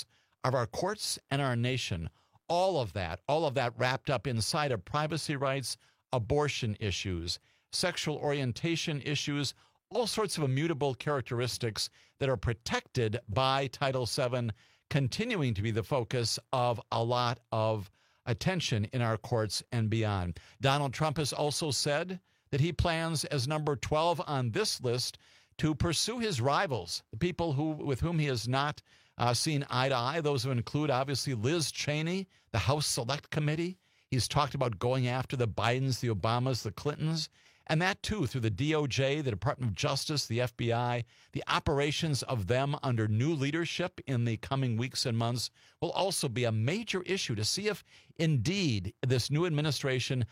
of our courts and our nation. All of that wrapped up inside of privacy rights, abortion issues, sexual orientation issues, all sorts of immutable characteristics that are protected by Title VII, continuing to be the focus of a lot of attention in our courts and beyond. Donald Trump has also said that he plans, as number 12 on this list, to pursue his rivals, the people with whom he has not seen eye to eye. Those who include, obviously, Liz Cheney, the House Select Committee. He's talked about going after the Bidens, the Obamas, the Clintons, and that, too, through the DOJ, the Department of Justice, the FBI. The operations of them under new leadership in the coming weeks and months will also be a major issue to see if, indeed, this new administration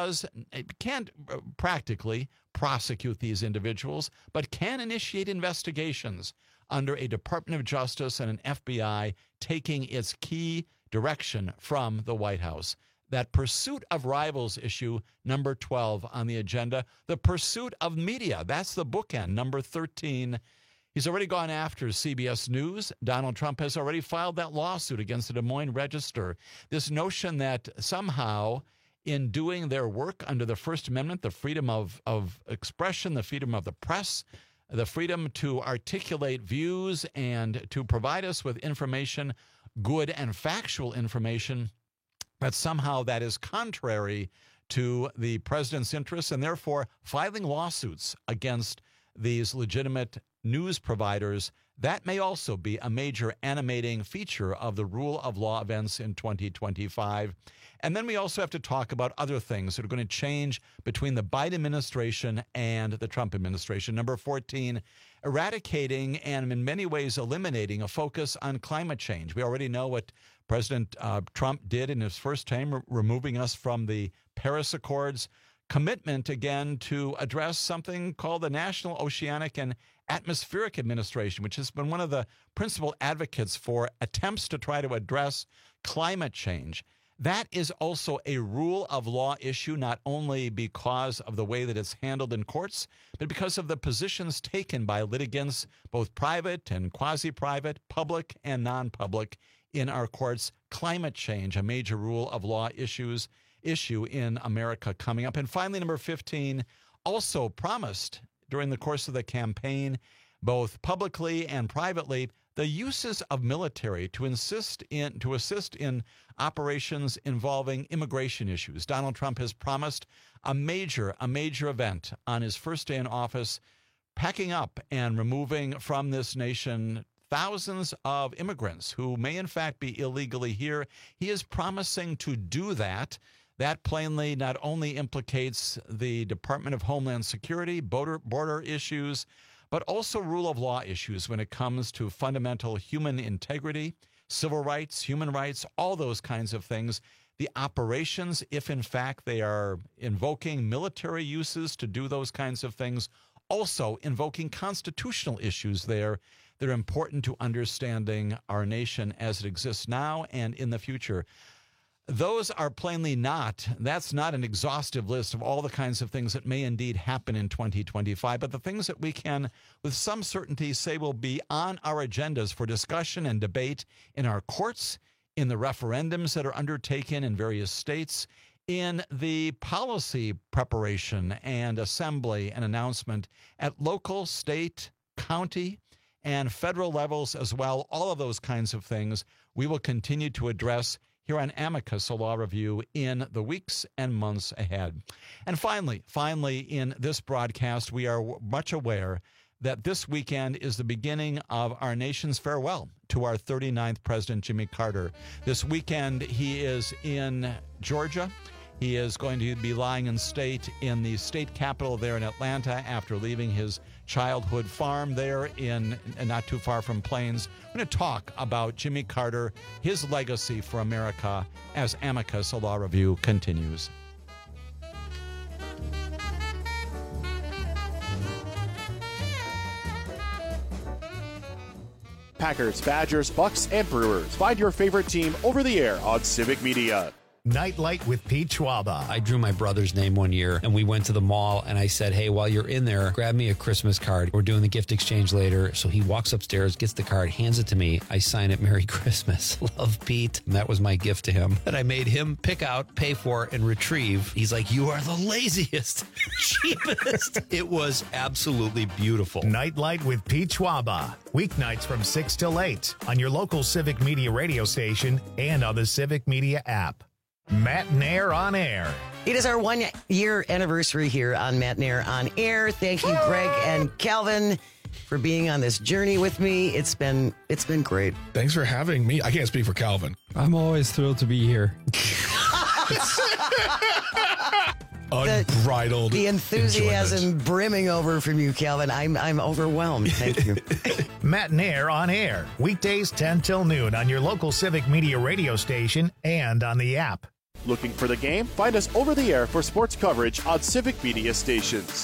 can't practically prosecute these individuals, but can initiate investigations under a Department of Justice and an FBI taking its key direction from the White House. That pursuit of rivals issue, number 12 on the agenda. The pursuit of media, that's the bookend, number 13. He's already gone after CBS News. Donald Trump has already filed that lawsuit against the Des Moines Register. This notion that somehow in doing their work under the First Amendment, the freedom of expression, the freedom of the press, the freedom to articulate views and to provide us with information, good and factual information, that somehow that is contrary to the president's interests, and therefore filing lawsuits against these legitimate news providers. That may also be a major animating feature of the rule of law events in 2025. And then we also have to talk about other things that are going to change between the Biden administration and the Trump administration. Number 14, eradicating and in many ways eliminating a focus on climate change. We already know what President Trump did in his first term, removing us from the Paris Accords. Commitment, again, to address something called the National Oceanic and Atmospheric Administration, which has been one of the principal advocates for attempts to try to address climate change. That is also a rule of law issue, not only because of the way that it's handled in courts, but because of the positions taken by litigants, both private and quasi-private, public and non-public, in our courts. Climate change, a major rule of law issue in America coming up. And finally, number 15, also promised during the course of the campaign, both publicly and privately, the uses of military to assist in operations involving immigration issues. Donald Trump has promised a major event on his first day in office, packing up and removing from this nation thousands of immigrants who may in fact be illegally here. He is promising to do that. That plainly not only implicates the Department of Homeland Security, border issues, but also rule of law issues when it comes to fundamental human integrity, civil rights, human rights, all those kinds of things. The operations, if in fact they are invoking military uses to do those kinds of things, also invoking constitutional issues there that are important to understanding our nation as it exists now and in the future. Those are plainly that's not an exhaustive list of all the kinds of things that may indeed happen in 2025, but the things that we can with some certainty say will be on our agendas for discussion and debate in our courts, in the referendums that are undertaken in various states, in the policy preparation and assembly and announcement at local, state, county, and federal levels as well. All of those kinds of things we will continue to address here on Amicus, a law review, in the weeks and months ahead. And finally, in this broadcast, we are much aware that this weekend is the beginning of our nation's farewell to our 39th President, Jimmy Carter. This weekend, he is in Georgia. He is going to be lying in state in the state capitol there in Atlanta after leaving his childhood farm there in not too far from Plains. We're going to talk about Jimmy Carter, his legacy for America, as Amicus, a law review, continues. Packers, Badgers, Bucks, and Brewers. Find your favorite team over the air on Civic Media. Nightlight with Pete Schwaba. I drew my brother's name one year, and we went to the mall, and I said, hey, while you're in there, grab me a Christmas card. We're doing the gift exchange later. So he walks upstairs, gets the card, hands it to me. I sign it, Merry Christmas. Love, Pete. And that was my gift to him. And I made him pick out, pay for, and retrieve. He's like, you are the laziest, cheapest. It was absolutely beautiful. Nightlight with Pete Schwaba. Weeknights from 6 till 8 on your local Civic Media radio station and on the Civic Media app. Matt Nair on Air. It is our 1 year anniversary here on Matt Nair on Air. Thank you, Greg and Calvin, for being on this journey with me. It's been great. Thanks for having me. I can't speak for Calvin. I'm always thrilled to be here. Unbridled the enthusiasm enjoyment. brimming over from you, Calvin. I'm overwhelmed. Thank you. Matt Nair on Air. Weekdays 10 till noon on your local Civic Media radio station and on the app. Looking for the game? Find us over the air for sports coverage on Civic Media stations.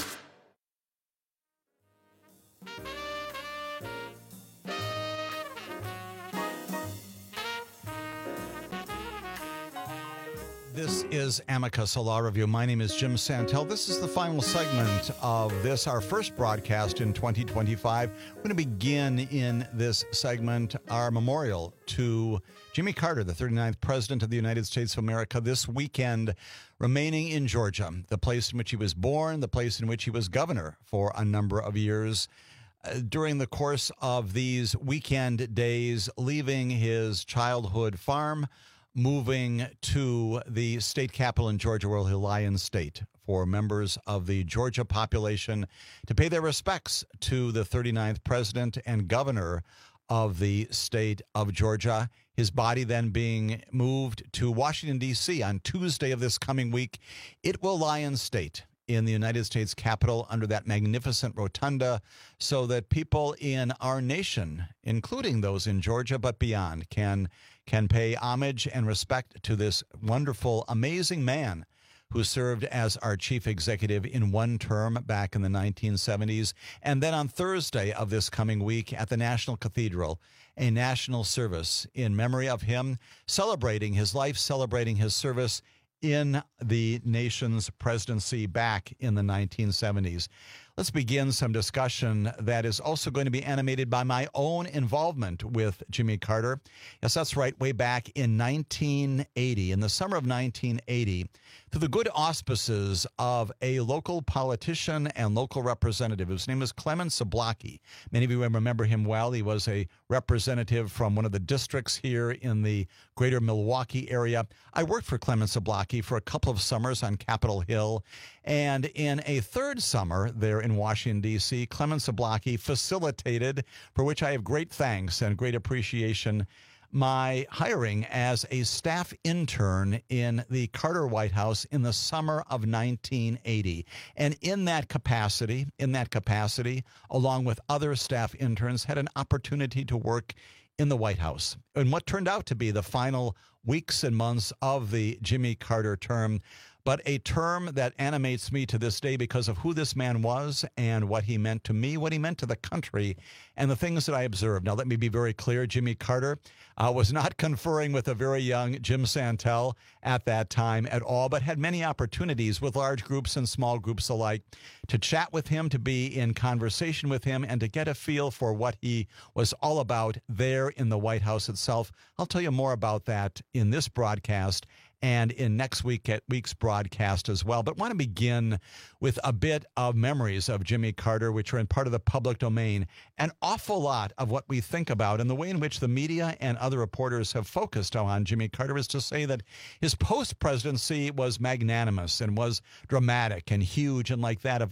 This is Amicus, a law review. My name is Jim Santel. This is the final segment of this, our first broadcast in 2025. We're going to begin in this segment our memorial to Jimmy Carter, the 39th President of the United States of America, this weekend remaining in Georgia, the place in which he was born, the place in which he was governor for a number of years. During the course of these weekend days, leaving his childhood farm, moving to the state capital in Georgia, where he'll lie in state for members of the Georgia population to pay their respects to the 39th president and governor of the state of Georgia. His body then being moved to Washington, D.C. on Tuesday of this coming week. It will lie in state in the United States Capitol under that magnificent rotunda so that people in our nation, including those in Georgia but beyond, can pay homage and respect to this wonderful, amazing man who served as our chief executive in one term back in the 1970s. And then on Thursday of this coming week at the National Cathedral, a national service in memory of him, celebrating his life, celebrating his service in the nation's presidency back in the 1970s. Let's begin some discussion that is also going to be animated by my own involvement with Jimmy Carter. Yes, that's right. Way back in 1980, in the summer of 1980, through the good auspices of a local politician and local representative whose name is Clement Zablocki. Many of you remember him well. He was a representative from one of the districts here in the greater Milwaukee area. I worked for Clement Zablocki for a couple of summers on Capitol Hill. And in a third summer there in Washington, D.C., Clement Zablocki facilitated, for which I have great thanks and great appreciation, my hiring as a staff intern in the Carter White House in the summer of 1980. And in that capacity, along with other staff interns, had an opportunity to work in the White House in what turned out to be the final weeks and months of the Jimmy Carter term, but a term that animates me to this day because of who this man was and what he meant to me, what he meant to the country, and the things that I observed. Now, let me be very clear. Jimmy Carter was not conferring with a very young Jim Santel at that time at all, but had many opportunities with large groups and small groups alike to chat with him, to be in conversation with him, and to get a feel for what he was all about there in the White House itself. I'll tell you more about that in this broadcast and in next week's broadcast as well. But want to begin with a bit of memories of Jimmy Carter, which are in part of the public domain. An awful lot of what we think about and the way in which the media and other reporters have focused on Jimmy Carter is to say that his post-presidency was magnanimous and was dramatic and huge and unlike that of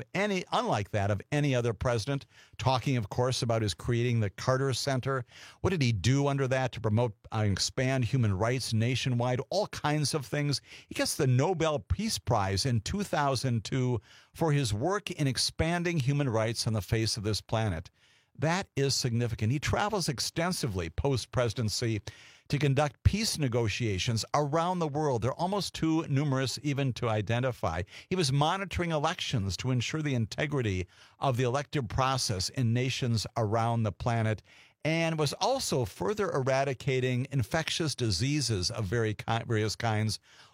any other president. Talking, of course, about his creating the Carter Center. What did he do under that to promote and expand human rights nationwide? All kinds of things. He gets the Nobel Peace Prize in 2002 for his work in expanding human rights on the face of this planet. That is significant. He travels extensively post-presidency to conduct peace negotiations around the world. They're almost too numerous even to identify. He was monitoring elections to ensure the integrity of the elective process in nations around the planet, and was also further eradicating infectious diseases of various kinds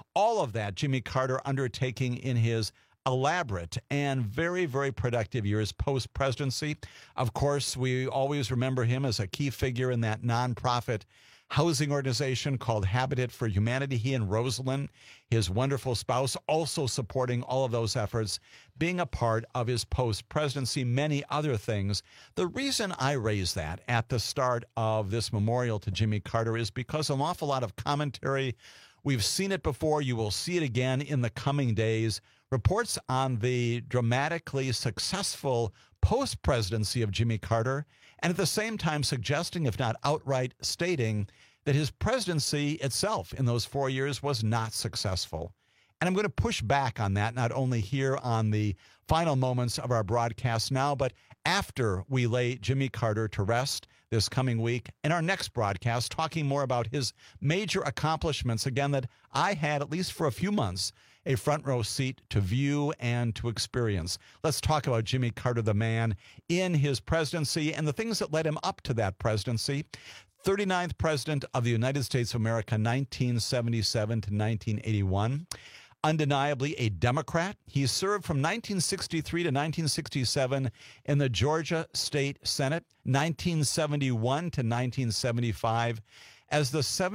All of that Jimmy Carter undertaking in his elaborate and very, very productive years post-presidency. Of course, we always remember him as a key figure in that nonprofit housing organization called Habitat for Humanity. He and Rosalind, his wonderful spouse, also supporting all of those efforts, being a part of his post-presidency, many other things. The reason I raise that at the start of this memorial to Jimmy Carter is because an awful lot of commentary, we've seen it before, you will see it again in the coming days, reports on the dramatically successful post-presidency of Jimmy Carter, and at the same time suggesting, if not outright stating, that his presidency itself in those 4 years was not successful. And I'm going to push back on that, not only here on the final moments of our broadcast now, but after we lay Jimmy Carter to rest this coming week in our next broadcast, talking more about his major accomplishments, again, that I had, at least for a few months, a front row seat to view and to experience. Let's talk about Jimmy Carter, the man, in his presidency and the things that led him up to that presidency. 39th President of the United States of America, 1977 to 1981. Undeniably a Democrat. He served from 1963 to 1967 in the Georgia State Senate, 1971 to 1975 as the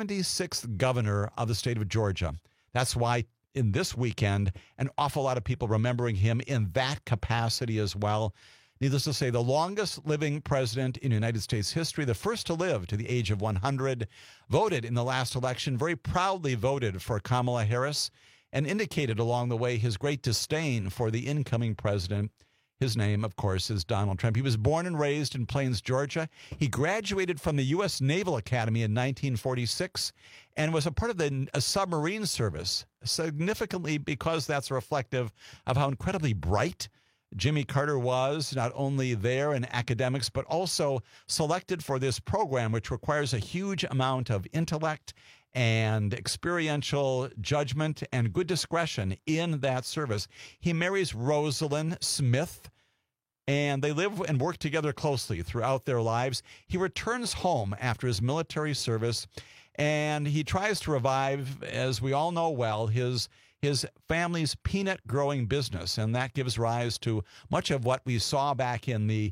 76th governor of the state of Georgia. That's why in this weekend, an awful lot of people remembering him in that capacity as well. Needless to say, the longest living president in United States history, the first to live to the age of 100, voted in the last election, very proudly voted for Kamala Harris, and indicated along the way his great disdain for the incoming president. His name, of course, is Donald Trump. He was born and raised in Plains, Georgia. He graduated from the U.S. Naval Academy in 1946 and was a part of the submarine service, significantly because that's reflective of how incredibly bright Jimmy Carter was, not only there in academics, but also selected for this program, which requires a huge amount of intellect and experiential judgment and good discretion in that service. He marries Rosalind Smith, and they live and work together closely throughout their lives. He returns home after his military service, and he tries to revive, as we all know well, his family's peanut growing business, and that gives rise to much of what we saw back in the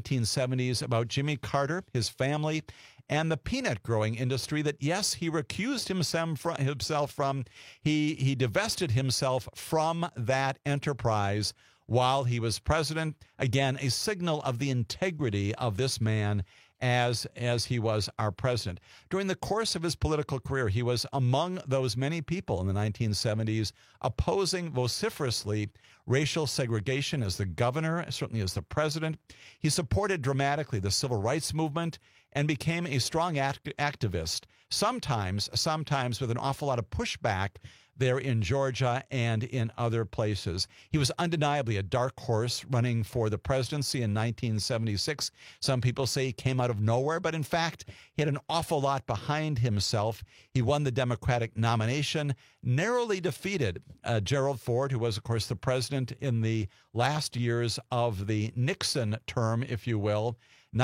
1970s about Jimmy Carter, his family, and the peanut growing industry that, yes, he recused himself from. He divested himself from that enterprise while he was president. Again, a signal of the integrity of this man as he was our president. During the course of his political career, he was among those many people in the 1970s opposing vociferously racial segregation as the governor, certainly as the president. He supported dramatically the civil rights movement and became a strong activist, sometimes with an awful lot of pushback there in Georgia and in other places. He was undeniably a dark horse running for the presidency in 1976. Some people say he came out of nowhere, but in fact, he had an awful lot behind himself. He won the Democratic nomination, narrowly defeated Gerald Ford, who was, of course, the president in the last years of the Nixon term, if you will,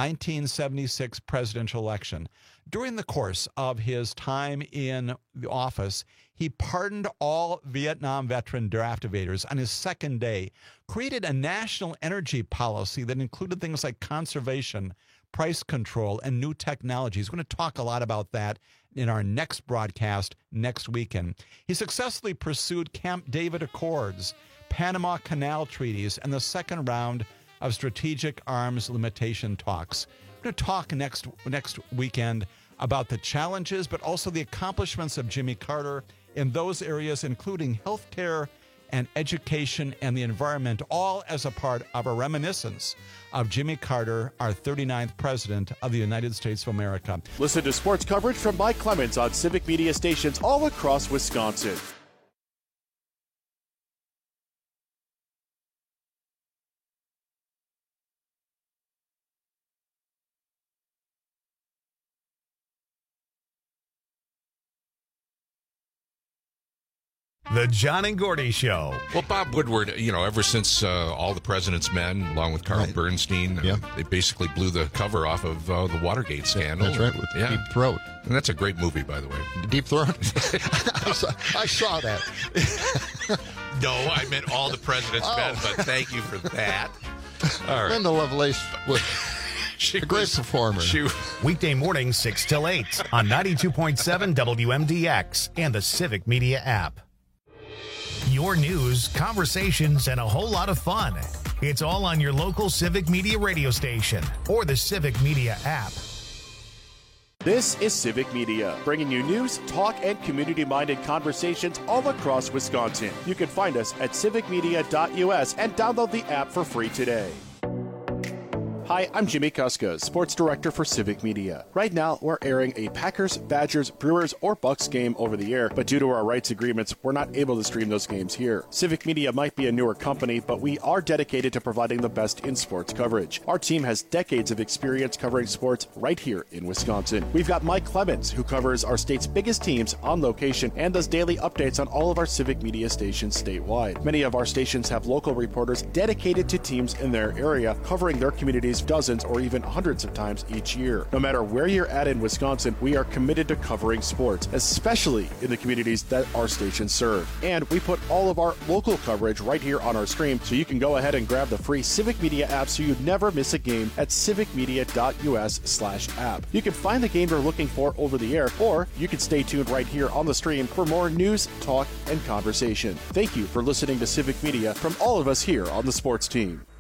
1976 presidential election. During the course of his time in the office, he pardoned all Vietnam veteran draft evaders on his second day, created a national energy policy that included things like conservation, price control, and new technologies. We're going to talk a lot about that in our next broadcast next weekend. He successfully pursued Camp David Accords, Panama Canal treaties, and the second round of strategic arms limitation talks. We're going to talk next weekend about the challenges, but also the accomplishments of Jimmy Carter in those areas, including healthcare and education and the environment, all as a part of a reminiscence of Jimmy Carter, our 39th president of the United States of America. Listen to sports coverage from Mike Clemens on Civic Media stations all across Wisconsin. The John and Gordy Show. Well, Bob Woodward, ever since All the President's Men, along with Carl Bernstein, they basically blew the cover off of the Watergate scandal. That's right, with Deep Throat. And that's a great movie, by the way. Deep Throat? I saw that. No, I meant All the President's Men, but thank you for that. All right. Linda Lovelace was a great performer. Weekday mornings 6 till 8 on 92.7 WMDX and the Civic Media app. Your news, conversations, and a whole lot of fun. It's all on your local Civic Media radio station or the Civic Media app. This is Civic Media, bringing you news, talk, and community-minded conversations all across Wisconsin. You can find us at civicmedia.us and download the app for free today. Hi, I'm Jimmy Kuska, Sports Director for Civic Media. Right now, we're airing a Packers, Badgers, Brewers, or Bucks game over the air, but due to our rights agreements, we're not able to stream those games here. Civic Media might be a newer company, but we are dedicated to providing the best in sports coverage. Our team has decades of experience covering sports right here in Wisconsin. We've got Mike Clemens, who covers our state's biggest teams on location and does daily updates on all of our Civic Media stations statewide. Many of our stations have local reporters dedicated to teams in their area, covering their communities dozens or even hundreds of times each year. No matter where you're at in Wisconsin, we are committed to covering sports, especially in the communities that our stations serve. And we put all of our local coverage right here on our stream, so you can go ahead and grab the free Civic Media app so you never miss a game at civicmedia.us/app. You can find the game you're looking for over the air, or you can stay tuned right here on the stream for more news, talk, and conversation. Thank you for listening to Civic Media from all of us here on the sports team.